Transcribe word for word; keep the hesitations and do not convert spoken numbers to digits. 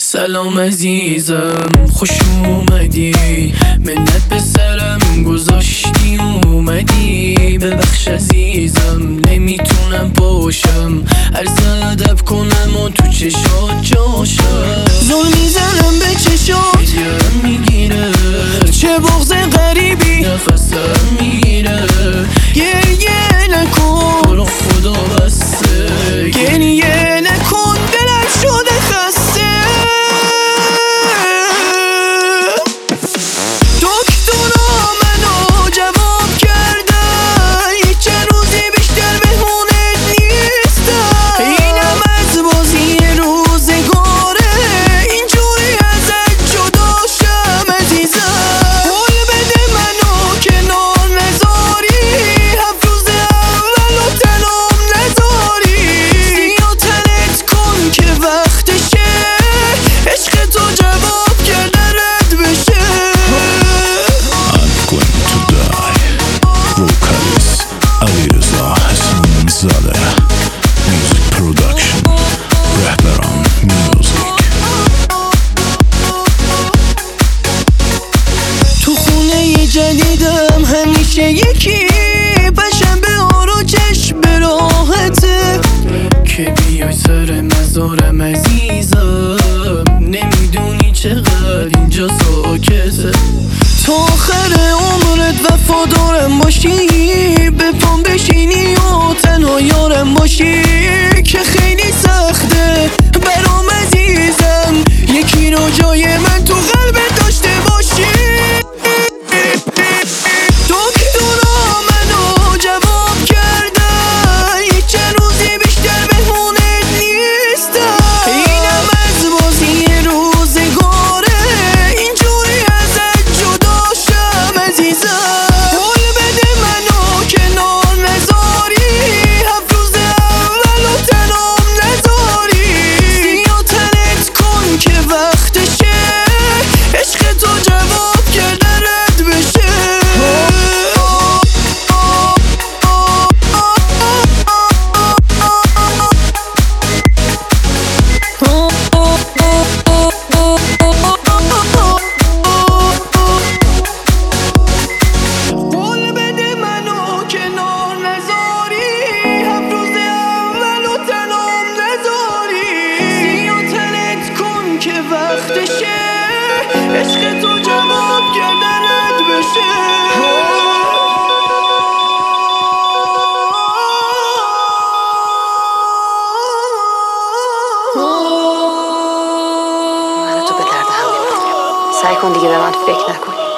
سلام عزیزم، خوش اومدی. منت به سرم گذاشتی اومدی. ببخش عزیزم نمیتونم باشم، عرض ادب کنم و تو چشات جاشم. زل میزنم به چشات، گرم میگیره، چه بغض غریبی نفسم میگیره. گریه نکن تو رو خدا بسته، گریه نکن دلم شده خسته. جدیدم همیشه یکی پشم به آرو چشم به راحته، که بیای سر مزارم عزیزم. نمیدونی چقدر اینجا ساکته، تا آخر عمرت وفادارم باشی. به پام بشینی و تنها یارم باشی، که خیلی سخته برام عزیزم یکی رو جای من تو قلبت داشته باشی. عشق تو جواب گردنت بشه. من تو به درد هم نمیخورم. سعی کن دیگه به من فکر نکنی.